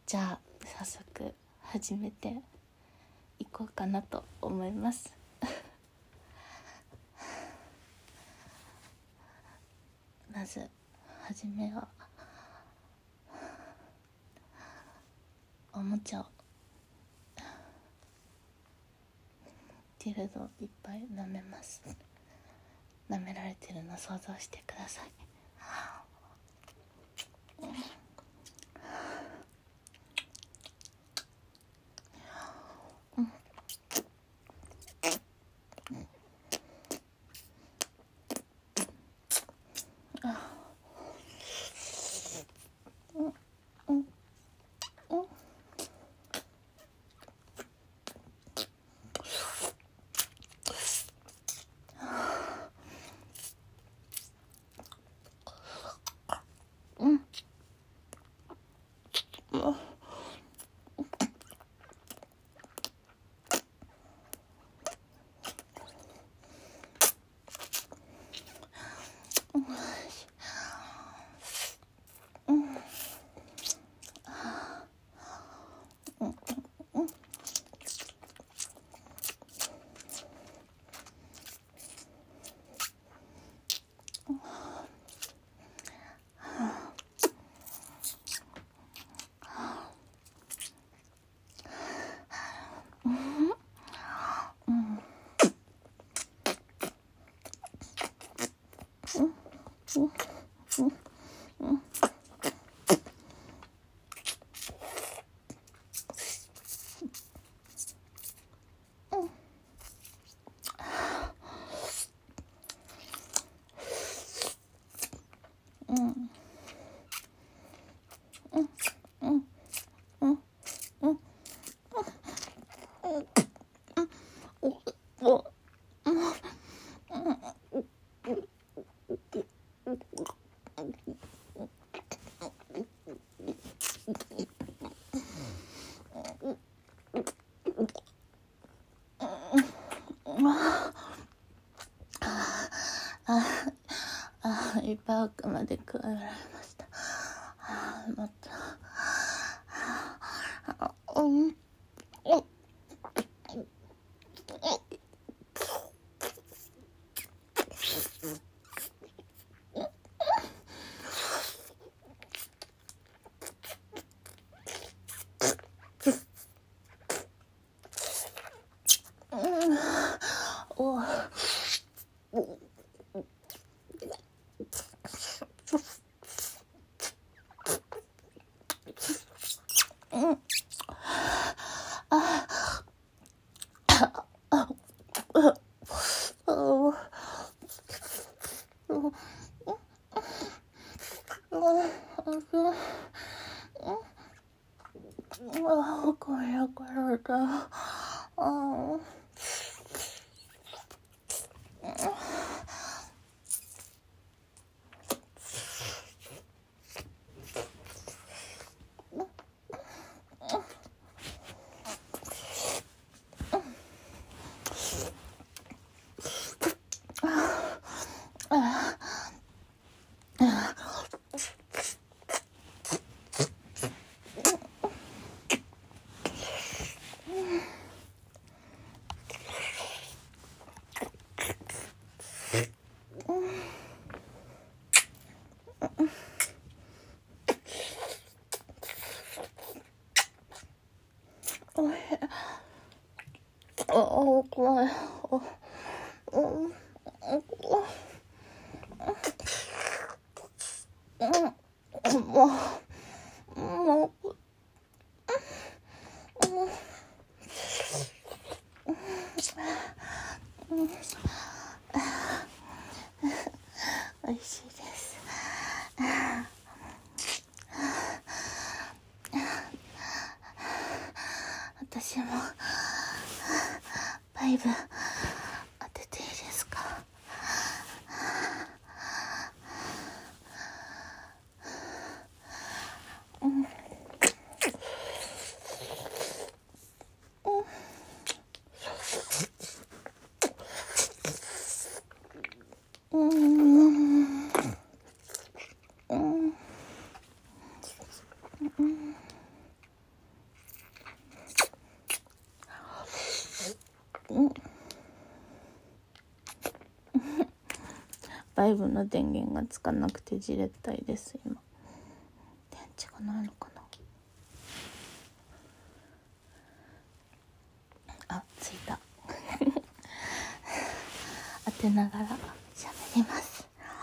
じゃあ早速始めていこうかなと思いますまず始めはおもちゃをティルドをいっぱい舐めます。舐められてるの想像してください。いっぱい奥まで加えられました。もっとこれだ。怖い。美味しいです。私もバイブ当てていいですか？ 外部の電源がつかなくてじれったいです。今電池がないのかな。あ、ついた当てながら喋ります。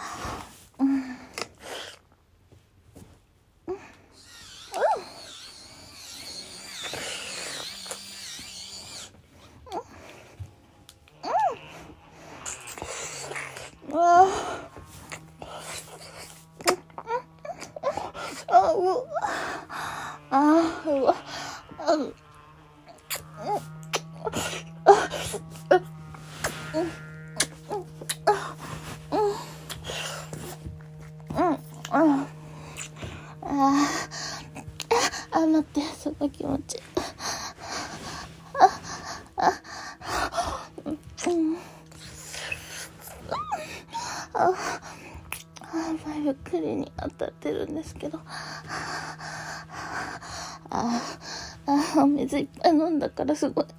待って、その気持ち。ゆっくりに当たってるんですけど、お水いっぱい飲んだからすごい、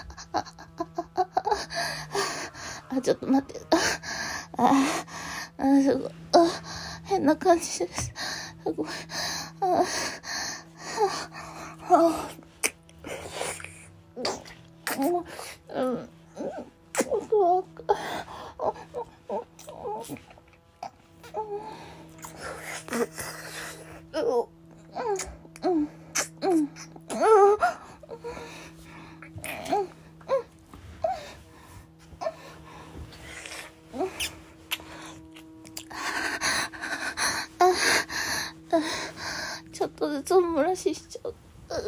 ちょっと待って、すごい、変な感じです。すごい、ちょっとずつお漏らししちゃう。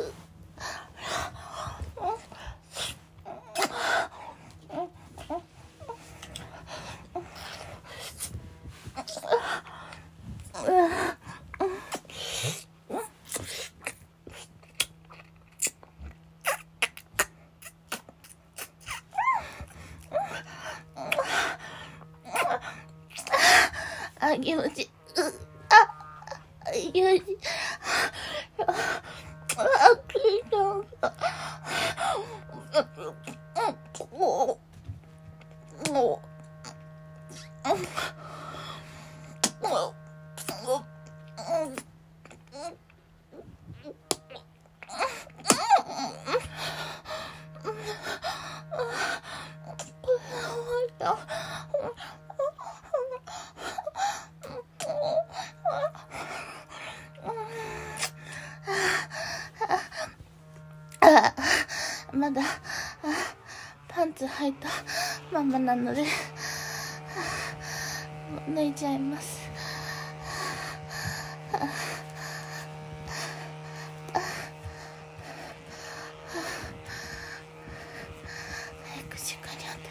気持ちいい。気持ちいい。まだパンツ履いたままなのでもう脱いじゃいます。早く時間に当て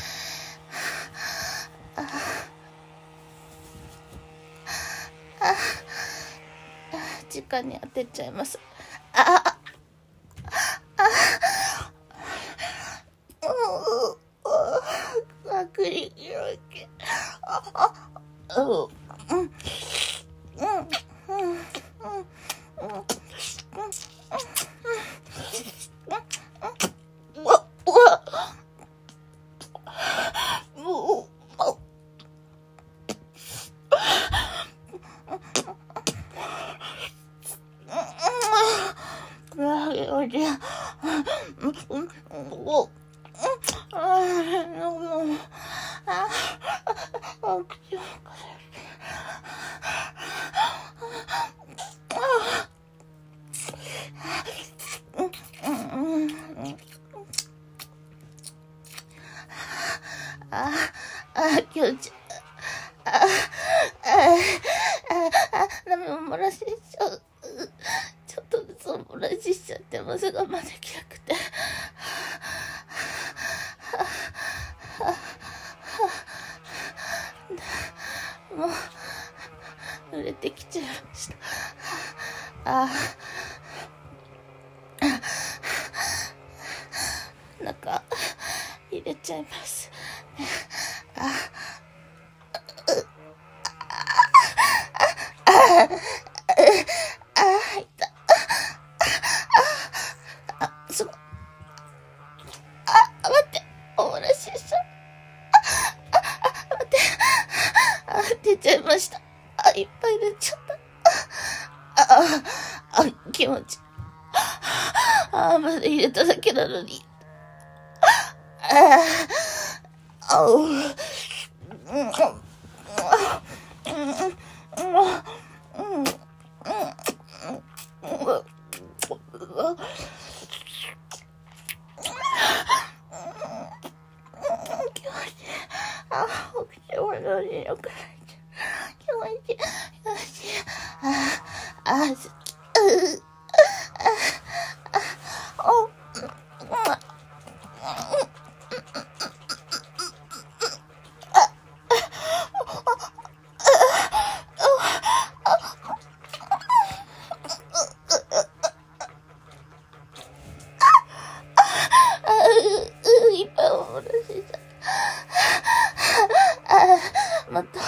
たい。時間に当てちゃいます。クリキロケ。気持ちいい。ダメ、お漏らししちゃう。ちょっとずつお漏らししちゃってます。我慢できなくて。もう濡れてきちゃいました。中入れちゃいます。入った。すごい。待って、お漏らししちゃう。待って。 気持ち。まだ入れただけなのに。いっぱいおもらしさ。また。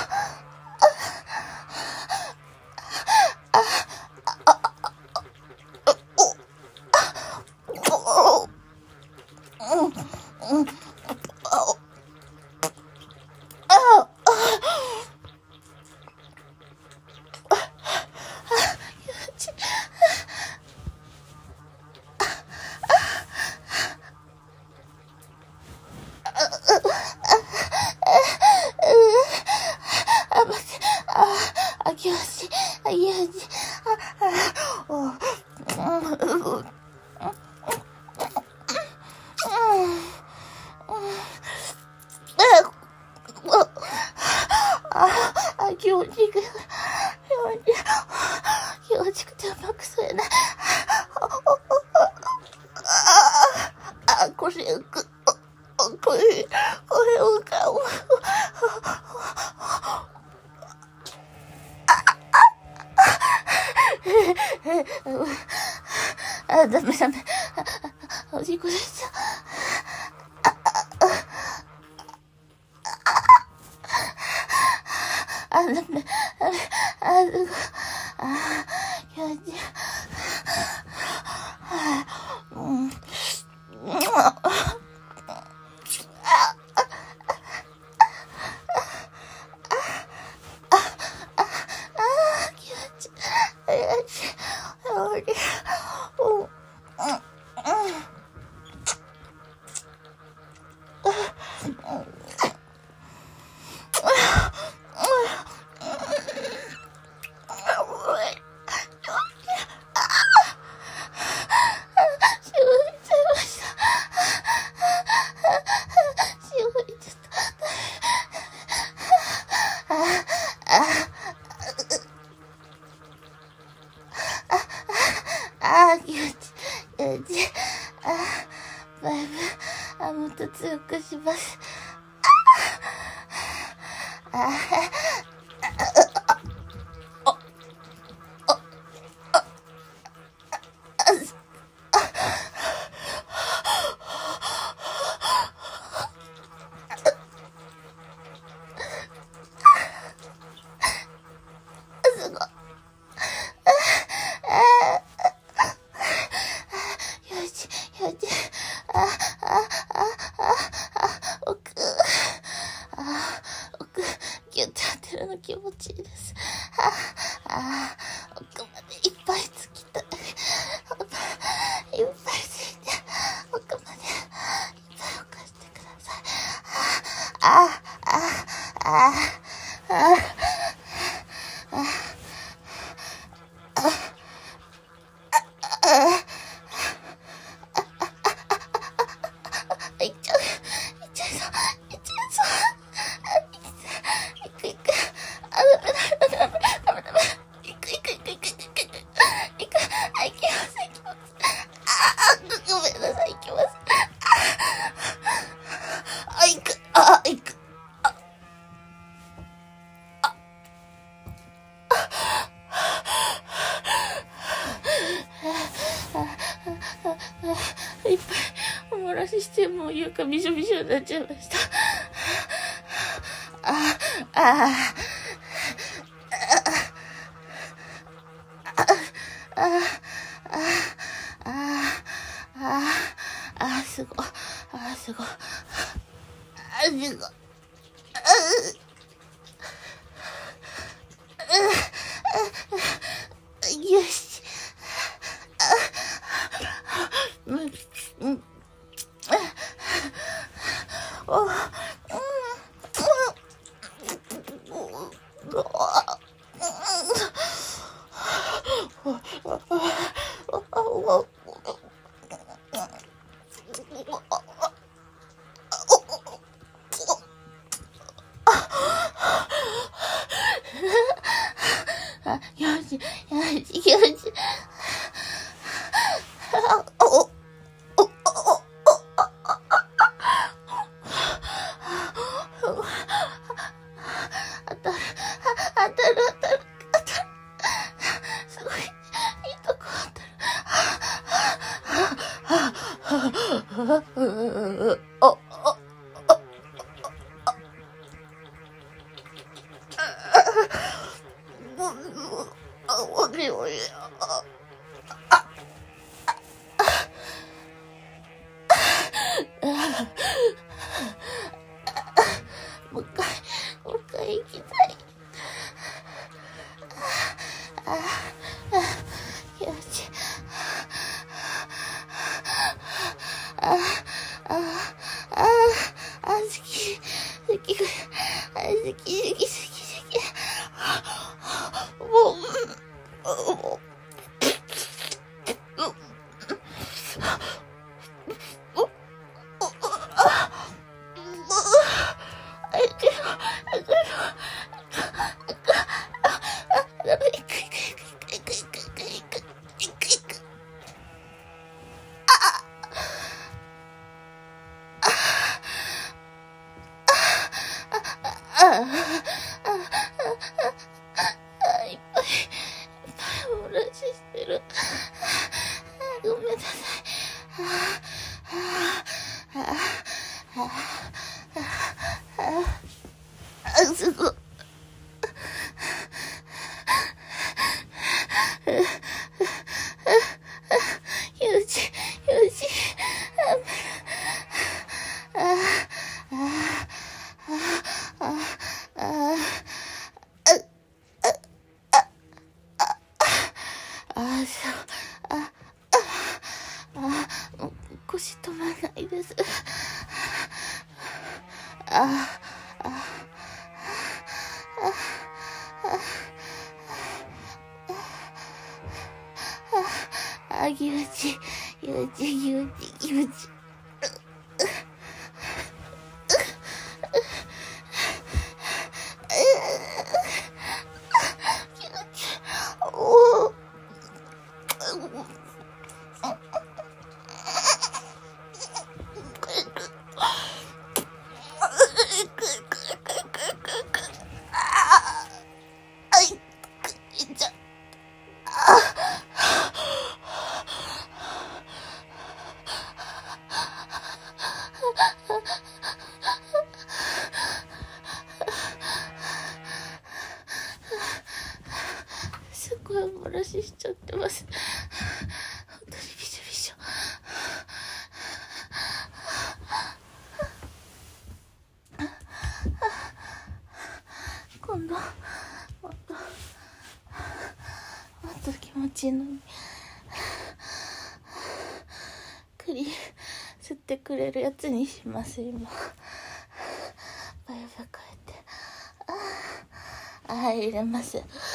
気持ちいい。気持ちくてうまく吸えない。これを買おう。ダメ。おしっこ出ちゃう。ダメ。気持ちいい。もっと強くします。ギュッて当てるの気持ちいいです。奥までいっぱいつきたい。いっぱいついて、奥までいっぱい置かしてください。いっちゃうぞ。いっぱいおもらししてもう床びしょびしょになっちゃいました。すごい。よし。 よしよし当たるすごいいいとこ当たるもう一回行きたい。よし。好き。もう。いっぱいおろししてる。ごめんなさい。すごい。よし。腰止まんないです。気持ち。すごいお漏らししちゃってます。本当にびしょびしょ。今度もっと気持ちいいのに栗吸ってくれるやつにします。今バイバイ変えて入れます。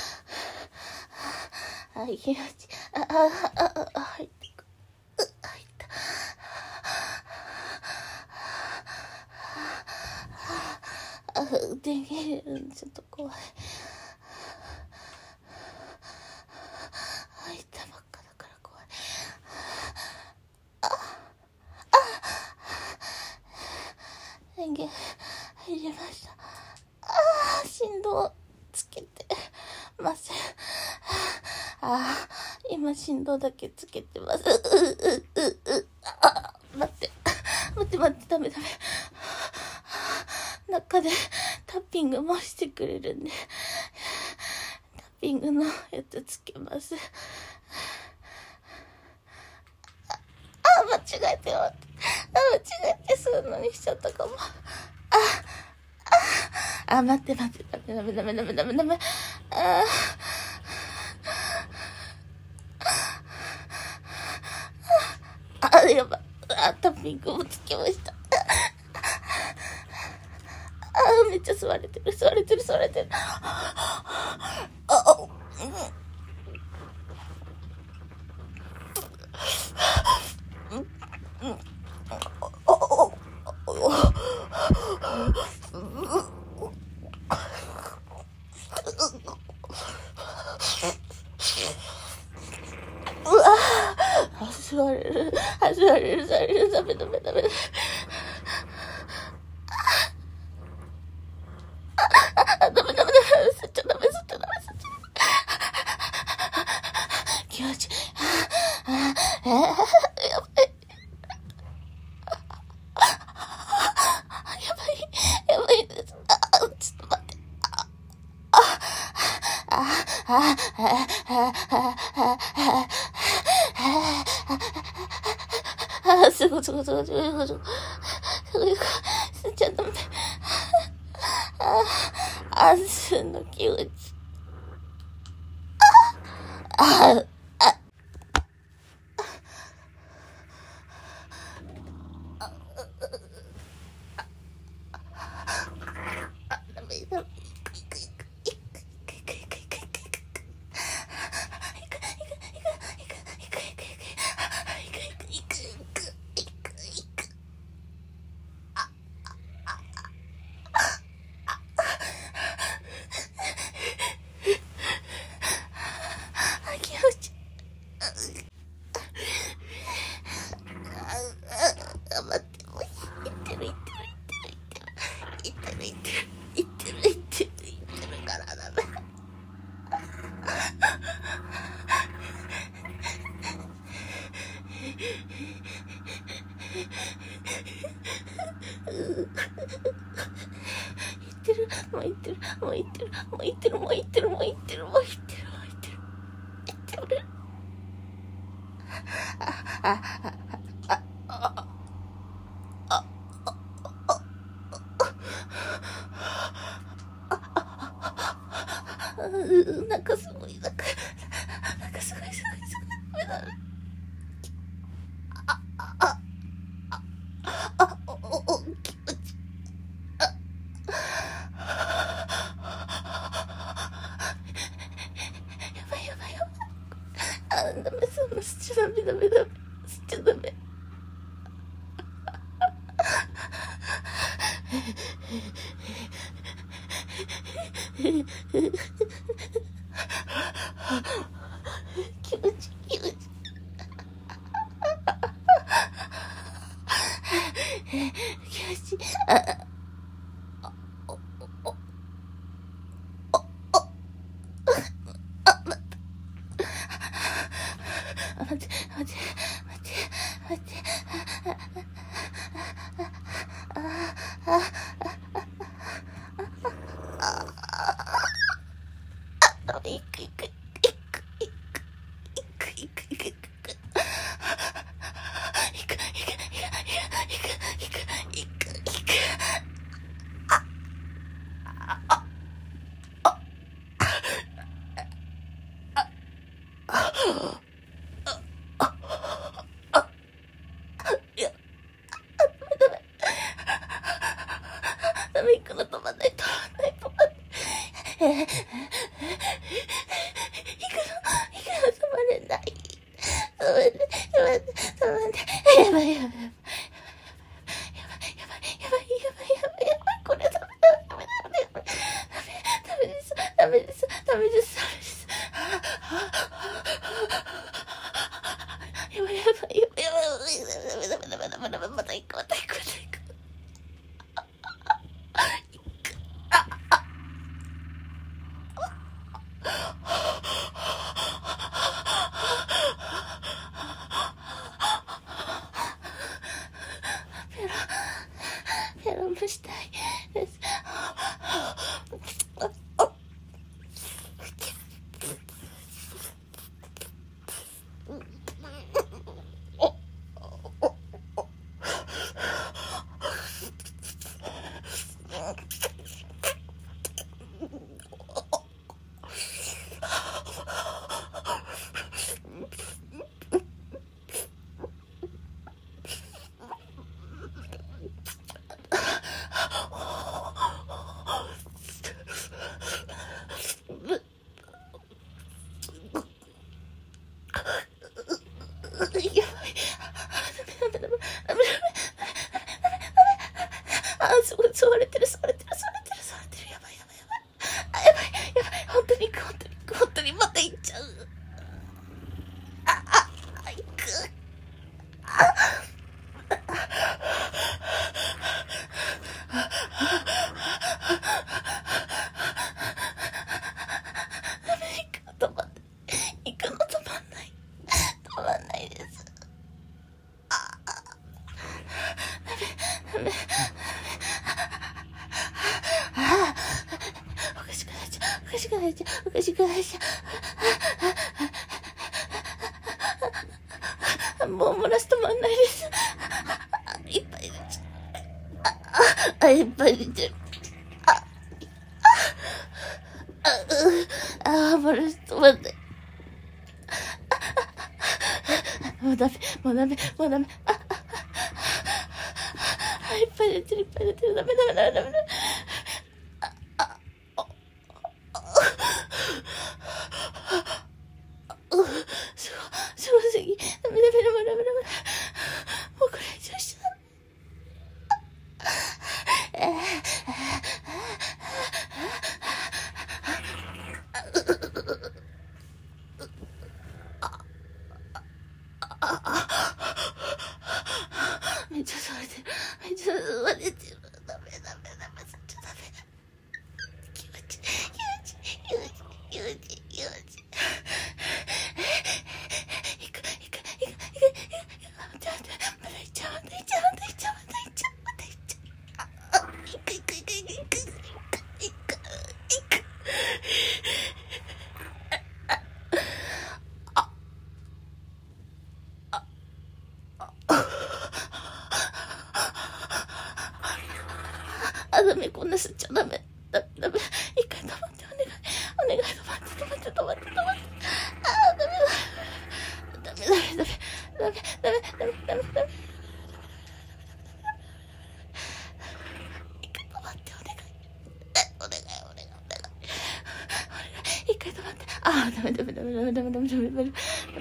気持ち入ってく入った電源入れるのちょっと怖い。入ったばっかだから怖い。電源入りました。振動つけてません。今振動だけつけてます。待ってダメ。中でタッピングもしてくれるんで、タッピングのやつつけます。間違えて吸うのにしちゃったかも。待ってダメ。やばい。タッピングもつけました。めっちゃ吸われてる。 座れる、座れる、ダメ。ダメ、吸っちゃダメ。気持ちいい。やばい。やばいです。ちょっと待って。すごい。吸っちゃダメ。安心の気持ち。ダメ。待って、もういってるからダメ。もういってる。なんかすごい。ダメだね。気持ち。やばい。ダメ、吸っちゃダメ。吸っちゃダメ。気持ち。待って。いく。ダメ、行くの止まんない。止まんない。行くの止まれない。止まんない。やばい。これダメです。やばい。ダメ。また行く。ペロもしたいです。すごい、吸われてる。やばい。本当にまた行っちゃう。行く。 おかしくなっちゃう、おかしくなっちゃう、おかしくなっちゃう。もう漏らす止まんないです。いっぱい出ちゃう。いっぱい出ちゃう。漏らす止まんない。もうダメ、もうダメ、もうダメ。いっぱい出てる、いっぱい出てる。ダメダメダメダメダメ。すごすぎ。ダメダメダメダメダメ。もうこれ以上しちゃめっちゃ触れてる。めっちゃ触れてる。ダメダメダメ。そっちダメ。気持ち気持ち気持ち気持ち気持ち。いく。まだいっちゃう。ダメ、こんな吸っちゃダメ。ダメ。一回止まって、お願い、止まって。ダメだ。ダメ。一回止まって、お願い。一回止まって。ダメ。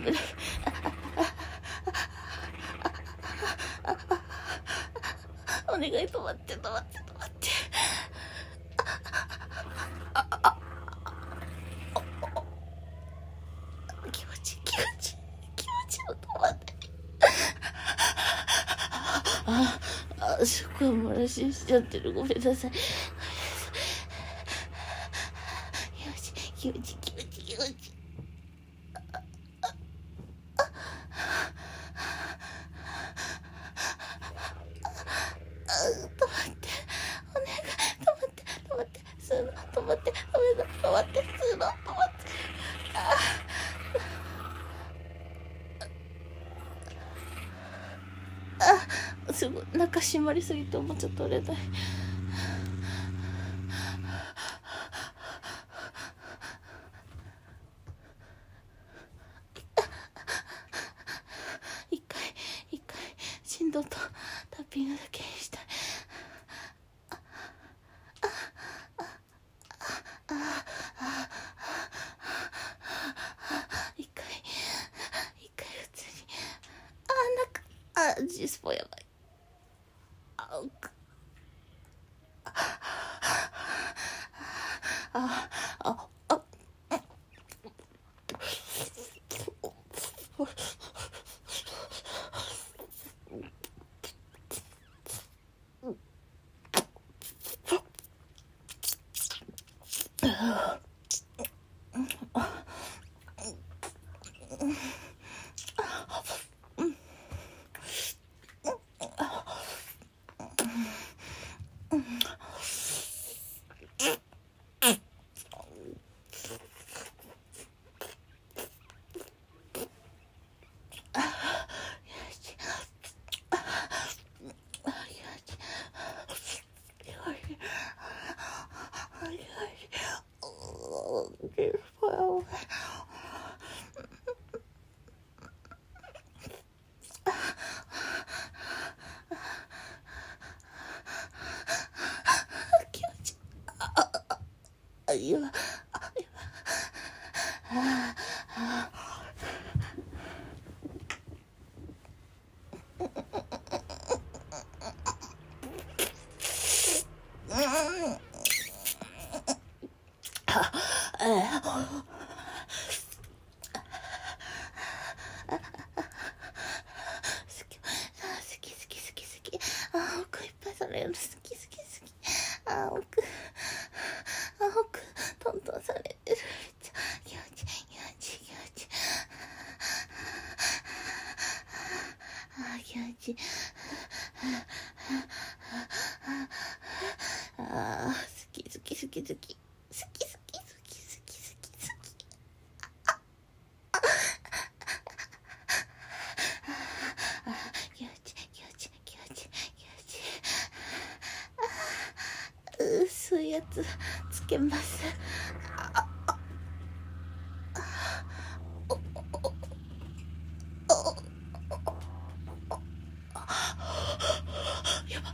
お願い、止まって。気持ちを止まって。すごい漏らしちゃってる。ごめんなさい。気持ち。止まって。お願い。止まって。吸うの。止まって。ダメだ。止まって。吸うの。止まって。すごい。中締まりすぎておもちゃ取れない。一回振動とタッピングだけにしたい。一回普通にジスポやばい。今奥いっぱいされるの好き奥トントンされてる。気持ち気持ちあ好き好き好き好き好き好き好き好き好き気持ち気持ち気持ち気持ち薄いやつつけます。やば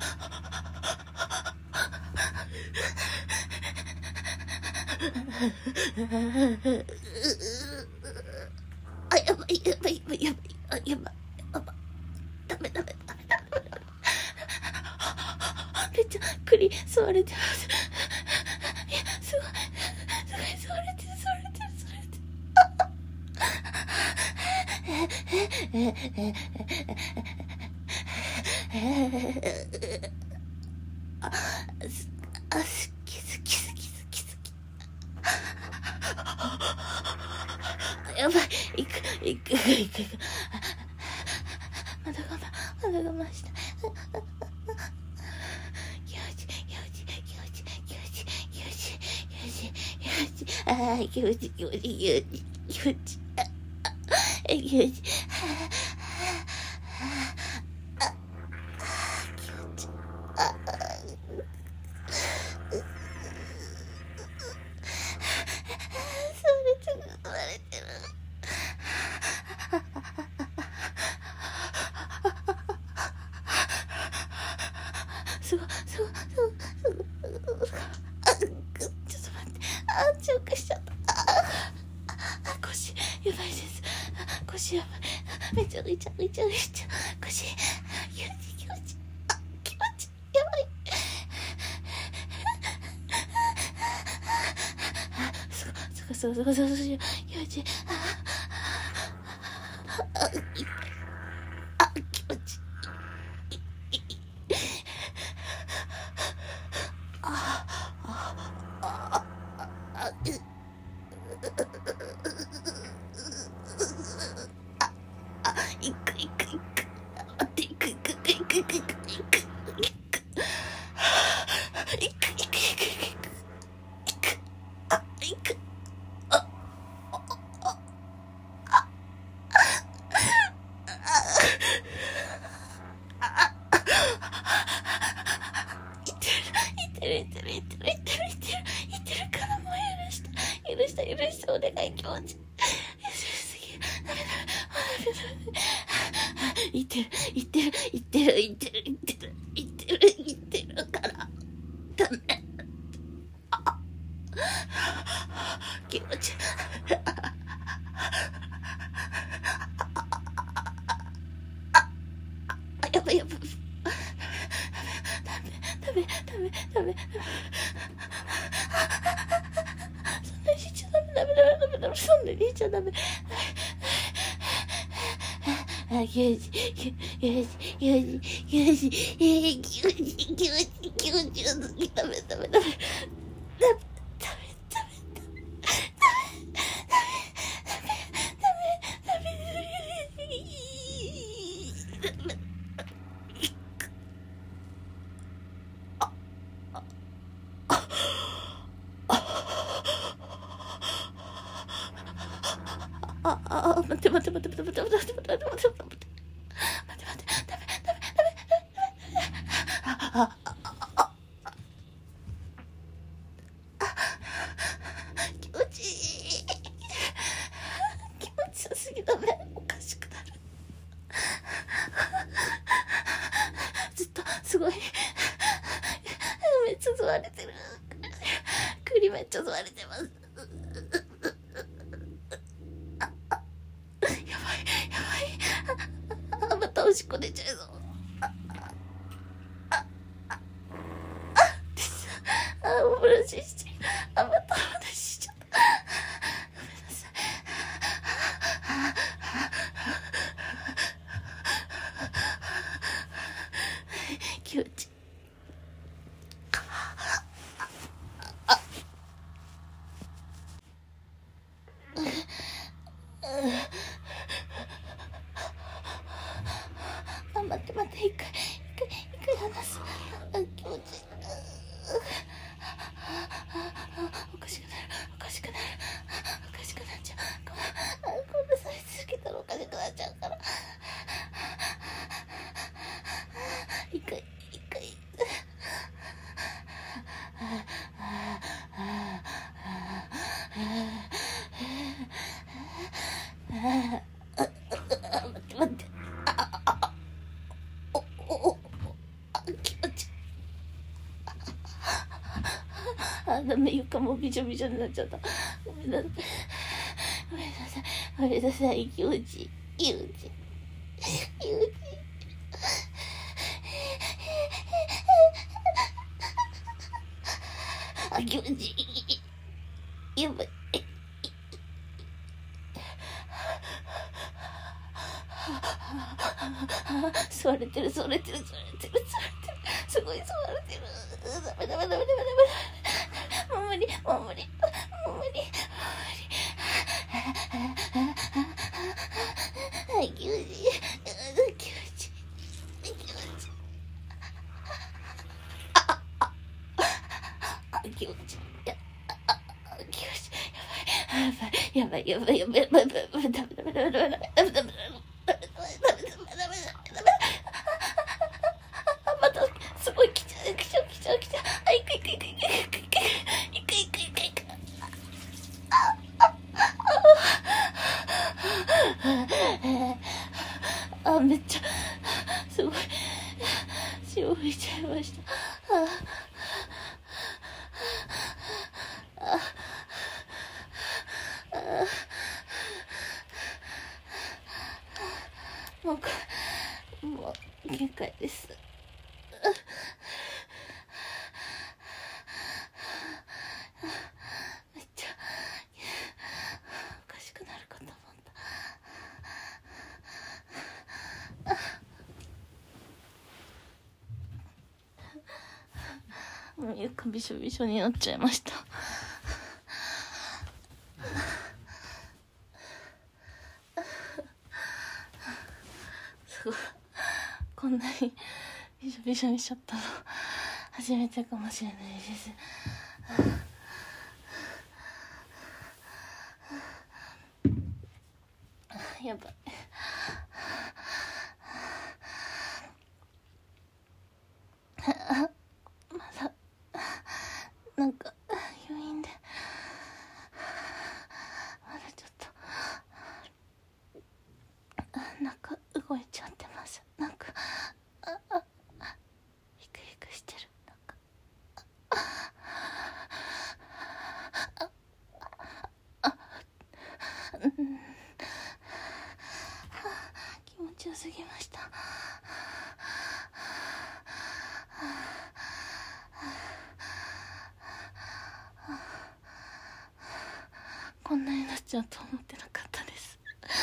あ、やばいやばいやばいやばいやばいやばいダメダメダメダメダメ。めっちゃ栗吸われてます。いやすごいすごい吸われてる吸われてる吸われてる。好き好き好き好き好き。やばい行くまだ我慢した。あー気持ち気持ち気持ち気持ち気持ちすごいちょっと待ってチョークしちゃった。腰やばいです。腰やばい。めちゃ腰気持ちやばい。すごい気持ち気持ちいく待っていくいってるからもう許してお願い気持ちいってるからダメ。気持ちやばいダメそんなにしちゃダメそんなにしちゃダメ。気持ちダメ待って気持ちよすぎダメおかしくなる。ずっとすごいめっちゃ吸われてる。栗めっちゃ吸われてます。やばいまたおしっこ出ちゃうぞ。おブラシしてまたお話しちゃった。ごめんなさい。気持ち待って一回話す。気持ちおかしくなっちゃうから。一回待って、気持ちダメ、床もびしょびしょになっちゃった。ごめんなさい、ごめんなさい、気持ちいい、気持ちいい、やばい。座れてる、すごい座れてる。ダメ。もう無理。気持ちいい。やばい。またすごい来ちゃう。めっちゃすごい潮吹いちゃいました。もう限界です。めっちゃおかしくなるかと思った。もう床びしょびしょになっちゃいました。すごい、こんなにびしょびしょにしちゃったの初めてかもしれないです。やばい。まだなんか余韻でまだちょっとなんか動いちゃってます。なんかヒクヒクしてる。なんか気持ちよすぎました。こんなになっちゃうと思ってなかったです。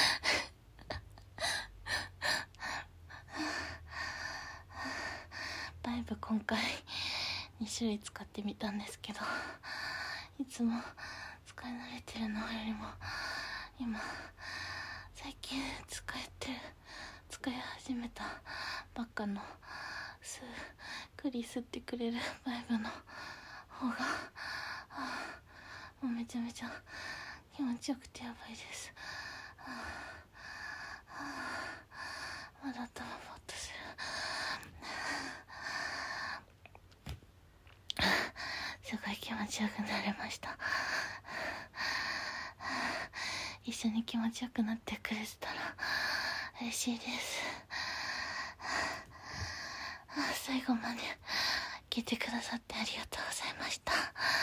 バイブ今回2種類使ってみたんですけど、いつも使い慣れてるのよりも今最近使い始めたばっかの吸ってくれるバイブの方がもうめちゃめちゃ気持ちよくてやばいです。まだ頭ぼーっとする。すごい気持ちよくなれました。一緒に気持ちよくなってくれてたら嬉しいです。最後まで聞いてくださってありがとうございました。